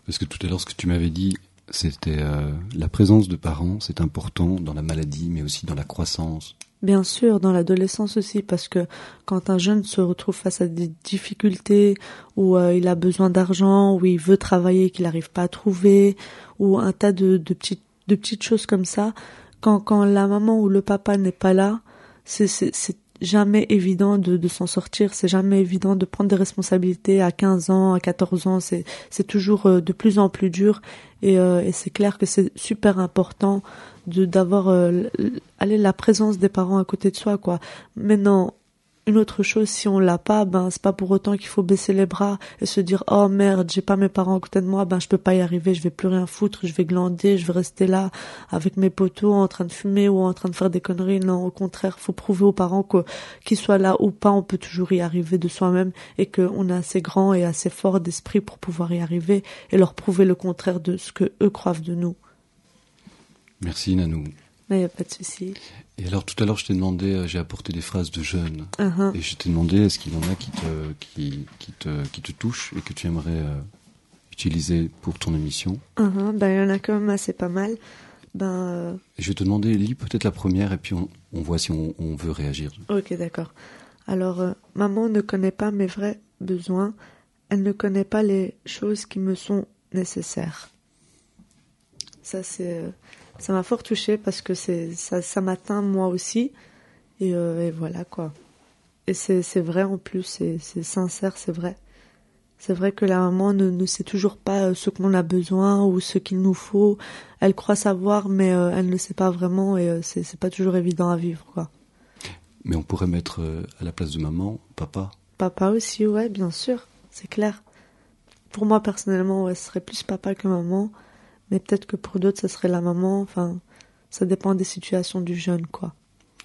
Parce que tout à l'heure, ce que tu m'avais dit, c'était la présence de parents, c'est important dans la maladie, mais aussi dans la croissance. Bien sûr, dans l'adolescence aussi, parce que quand un jeune se retrouve face à des difficultés, où il a besoin d'argent, où il veut travailler, qu'il n'arrive pas à trouver, ou un tas de petites choses comme ça, quand la maman ou le papa n'est pas là, c'est jamais évident de s'en sortir, c'est jamais évident de prendre des responsabilités à 15 ans, à 14 ans, c'est toujours de plus en plus dur, et c'est clair que c'est super important d'avoir la présence des parents à côté de soi, quoi. Maintenant, une autre chose, si on l'a pas, ben c'est pas pour autant qu'il faut baisser les bras et se dire oh merde, j'ai pas mes parents à côté de moi, ben je peux pas y arriver, je vais plus rien foutre, je vais glander, je vais rester là avec mes potos en train de fumer ou en train de faire des conneries. Non, au contraire, faut prouver aux parents que qu'ils soient là ou pas, on peut toujours y arriver de soi-même et qu'on est assez grand et assez fort d'esprit pour pouvoir y arriver et leur prouver le contraire de ce que eux croient de nous. Merci Nanou. Mais y a pas de souci. Et alors tout à l'heure je t'ai demandé, j'ai apporté des phrases de jeunes, et je t'ai demandé est-ce qu'il y en a qui te touchent et que tu aimerais utiliser pour ton émission. Ben il y en a quand même assez pas mal. Et je vais te demander, lis peut-être la première et puis on voit si on veut réagir. Ok, d'accord. Alors, maman ne connaît pas mes vrais besoins, elle ne connaît pas les choses qui me sont nécessaires. Ça m'a fort touchée parce que ça m'atteint moi aussi, et voilà quoi. Et c'est vrai en plus, c'est sincère, c'est vrai. C'est vrai que la maman ne sait toujours pas ce qu'on a besoin ou ce qu'il nous faut. Elle croit savoir, mais elle ne sait pas vraiment, et c'est pas toujours évident à vivre, quoi. Mais on pourrait mettre à la place de maman, papa. Papa aussi, ouais, bien sûr, c'est clair. Pour moi, personnellement, ouais, ce serait plus papa que maman, mais peut-être que pour d'autres, ça serait la maman. Enfin, ça dépend des situations du jeune, quoi.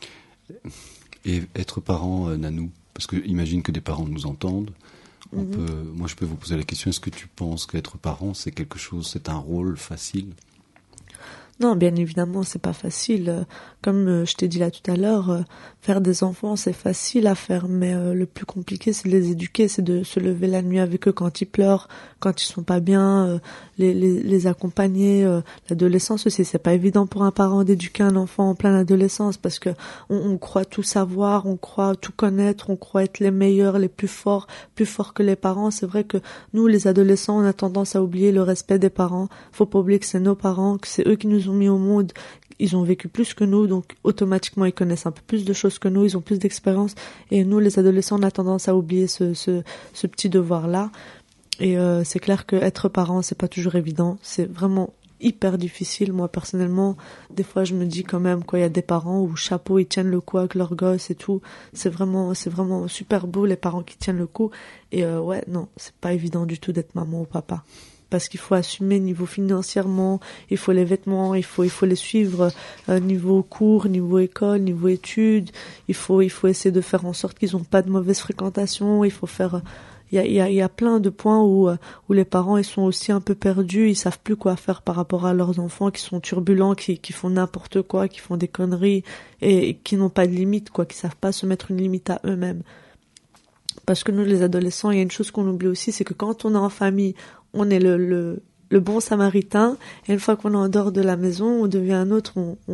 Et être parent, Nanou, parce que imagine que des parents nous entendent. Moi, je peux vous poser la question, est-ce que tu penses qu'être parent, c'est quelque chose, c'est un rôle facile ? Non, bien évidemment, c'est pas facile. Comme je t'ai dit là tout à l'heure, faire des enfants, c'est facile à faire, mais le plus compliqué, c'est de les éduquer, c'est de se lever la nuit avec eux quand ils pleurent, quand ils sont pas bien, les accompagner. L'adolescence aussi, c'est pas évident pour un parent d'éduquer un enfant en pleine adolescence, parce que on croit tout savoir, on croit tout connaître, on croit être les meilleurs, les plus forts que les parents. C'est vrai que nous, les adolescents, on a tendance à oublier le respect des parents. Faut pas oublier que c'est nos parents, que c'est eux qui nous ont mis au monde, ils ont vécu plus que nous, donc automatiquement ils connaissent un peu plus de choses que nous, ils ont plus d'expérience, et nous les adolescents on a tendance à oublier ce petit devoir-là, et c'est clair que être parent c'est pas toujours évident, c'est vraiment hyper difficile. Moi personnellement, des fois je me dis quand même, quoi, il y a des parents où chapeau, ils tiennent le coup avec leurs gosses et tout, c'est vraiment super beau les parents qui tiennent le coup, et ouais, non, c'est pas évident du tout d'être maman ou papa. Parce qu'il faut assumer niveau financièrement, il faut les vêtements, il faut les suivre niveau cours, niveau école, niveau études, il faut essayer de faire en sorte qu'ils n'ont pas de mauvaise fréquentation, il faut faire il y a plein de points où les parents ils sont aussi un peu perdus, ils savent plus quoi faire par rapport à leurs enfants qui sont turbulents, qui font n'importe quoi, qui font des conneries et qui n'ont pas de limite, quoi, qui savent pas se mettre une limite à eux-mêmes. Parce que nous, les adolescents, il y a une chose qu'on oublie aussi, c'est que quand on est en famille, on est le bon samaritain, et une fois qu'on est en dehors de la maison, on devient un autre,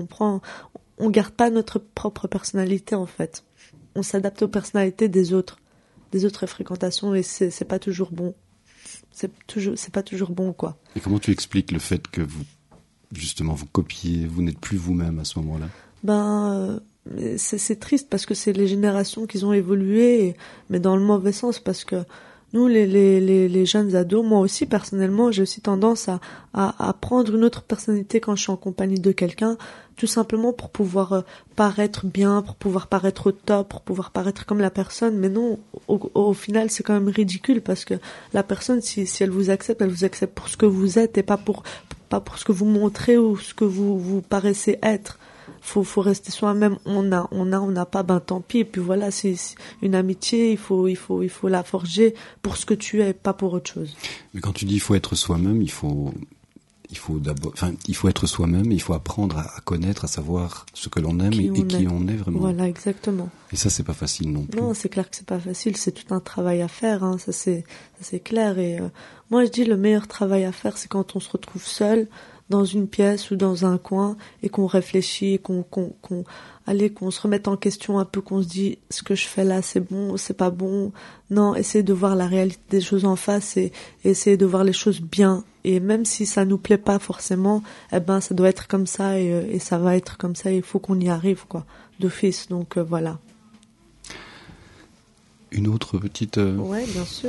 on garde pas notre propre personnalité, en fait. On s'adapte aux personnalités des autres fréquentations, et c'est pas toujours bon. C'est pas toujours bon, quoi. Et comment tu expliques le fait que vous copiez, vous n'êtes plus vous-même à ce moment-là ? C'est triste parce que c'est les générations qui ont évolué, mais dans le mauvais sens, parce que nous, les jeunes ados, moi aussi, personnellement, j'ai aussi tendance à prendre une autre personnalité quand je suis en compagnie de quelqu'un, tout simplement pour pouvoir paraître bien, pour pouvoir paraître au top, pour pouvoir paraître comme la personne. Mais non, au final, c'est quand même ridicule, parce que la personne, si elle vous accepte pour ce que vous êtes et pas pour ce que vous montrez ou ce que vous paraissez être. Faut rester soi-même. On n'a pas, ben tant pis. Et puis voilà, c'est une amitié, il faut la forger pour ce que tu es, pas pour autre chose. Mais quand tu dis il faut être soi-même, il faut il faut être soi-même, il faut apprendre à connaître, à savoir ce que l'on aime qui on est vraiment. Voilà, exactement. Et ça, c'est pas facile non plus. Non, c'est clair que c'est pas facile, c'est tout un travail à faire, hein, ça c'est clair. Et moi je dis le meilleur travail à faire, c'est quand on se retrouve seul dans une pièce ou dans un coin et qu'on réfléchit, qu'on se remette en question un peu, qu'on se dit ce que je fais là, c'est bon, c'est pas bon. Non, essayer de voir la réalité des choses en face et essayer de voir les choses bien. Et même si ça nous plaît pas forcément, eh ben ça doit être comme ça et ça va être comme ça. Il faut qu'on y arrive, quoi, d'office. Donc voilà. Une autre petite. Ouais, bien sûr.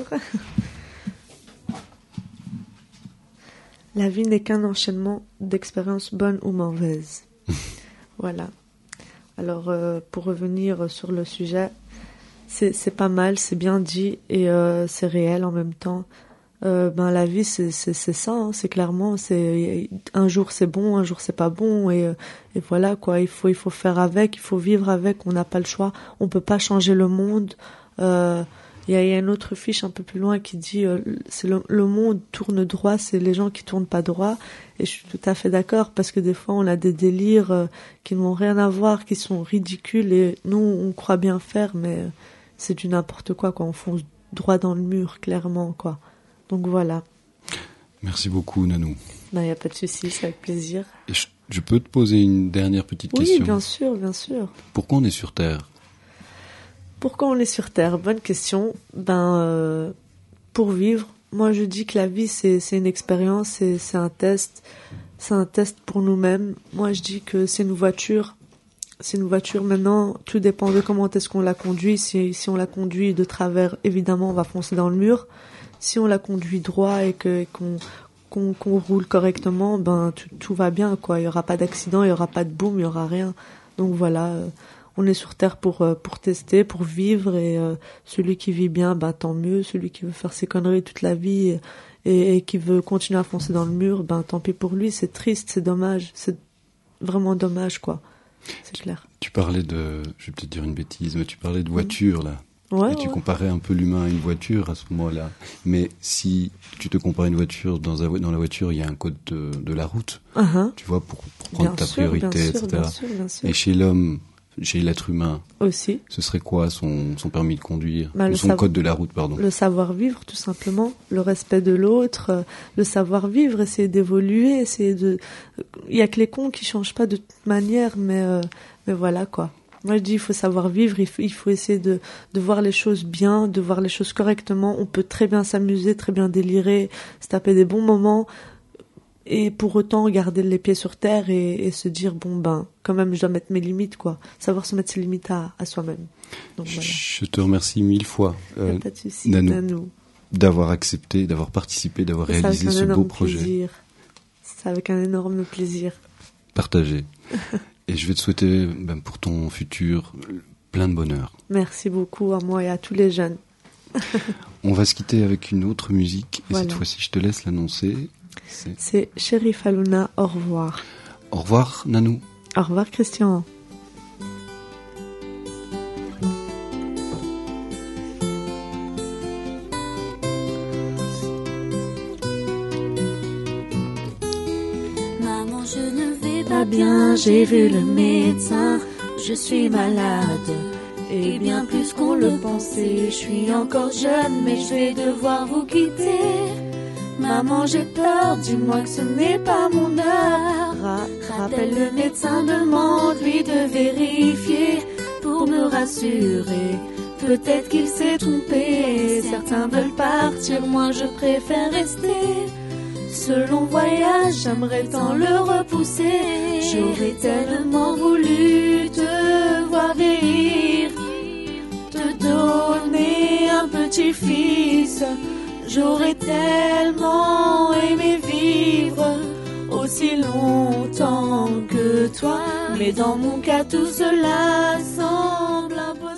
La vie n'est qu'un enchaînement d'expériences bonnes ou mauvaises. Voilà. Alors, pour revenir sur le sujet, c'est pas mal, c'est bien dit et c'est réel en même temps. La vie, c'est ça, hein, c'est clairement, c'est un jour c'est bon, un jour c'est pas bon et voilà quoi. Il faut faire avec, il faut vivre avec. On n'a pas le choix, on peut pas changer le monde. Il y a une autre fiche un peu plus loin qui dit c'est le monde tourne droit, c'est les gens qui tournent pas droit. Et je suis tout à fait d'accord parce que des fois on a des délires qui n'ont rien à voir, qui sont ridicules et nous on croit bien faire, mais c'est du n'importe quoi. On fonce droit dans le mur clairement quoi. Donc voilà. Merci beaucoup Nanou. Il n'y a pas de souci, c'est avec plaisir. Et je peux te poser une dernière petite question? Oui, bien sûr, bien sûr. Pourquoi on est sur Terre? Pourquoi on est sur Terre? Bonne question. Pour vivre. Moi, je dis que la vie, c'est une expérience, c'est un test. C'est un test pour nous-mêmes. Moi, je dis que c'est une voiture. C'est une voiture. Maintenant, tout dépend de comment est-ce qu'on la conduit. Si on la conduit de travers, évidemment, on va foncer dans le mur. Si on la conduit droit et qu'on roule correctement, tout va bien, quoi. Il y aura pas d'accident, il y aura pas de boom, il y aura rien. Donc voilà. On est sur Terre pour tester, pour vivre et celui qui vit bien, tant mieux. Celui qui veut faire ses conneries toute la vie et qui veut continuer à foncer dans le mur, tant pis pour lui. C'est triste, c'est dommage, c'est vraiment dommage quoi. C'est clair. Tu parlais je vais peut-être dire une bêtise, mais tu parlais de voiture là. Ouais, et tu comparais un peu l'humain à une voiture à ce moment-là. Mais si tu te compares à une voiture, dans la voiture, il y a un code de la route. Tu vois, pour prendre ta priorité, etc. Bien sûr. Et chez l'homme, chez l'être humain aussi, ce serait quoi son permis de conduire, ou code de la route, pardon? Le savoir-vivre, tout simplement, le respect de l'autre, le savoir-vivre, essayer d'évoluer, il y a que les cons qui changent pas de toute manière, mais voilà quoi. Moi je dis il faut savoir vivre, il faut essayer de voir les choses bien, de voir les choses correctement. On peut très bien s'amuser, très bien délirer, se taper des bons moments. Et pour autant garder les pieds sur terre et se dire quand même je dois mettre mes limites quoi, savoir se mettre ses limites à soi-même. Donc, voilà. Je te remercie 1000 fois pas de souci, Nanou, d'avoir accepté, d'avoir participé, d'avoir réalisé ce beau projet. C'est avec un énorme plaisir partagé. Et je vais te souhaiter pour ton futur plein de bonheur. Merci beaucoup à moi et à tous les jeunes. On va se quitter avec une autre musique et cette fois-ci je te laisse l'annoncer. C'est Chérif Alouna, au revoir. Au revoir Nanou. Au revoir Christian. Maman, je ne vais pas bien, j'ai vu le médecin, je suis malade. Et bien plus qu'on le pensait, je suis encore jeune, mais je vais devoir vous quitter. Maman, j'ai peur, dis-moi que ce n'est pas mon heure. Rappelle le médecin, demande-lui de vérifier pour me rassurer. Peut-être qu'il s'est trompé, certains veulent partir, moi je préfère rester. Ce long voyage, j'aimerais tant le repousser. J'aurais tellement voulu te voir vieillir, te donner un petit-fils. J'aurais tellement aimé vivre aussi longtemps que toi. Mais dans mon cas, tout cela semble impossible.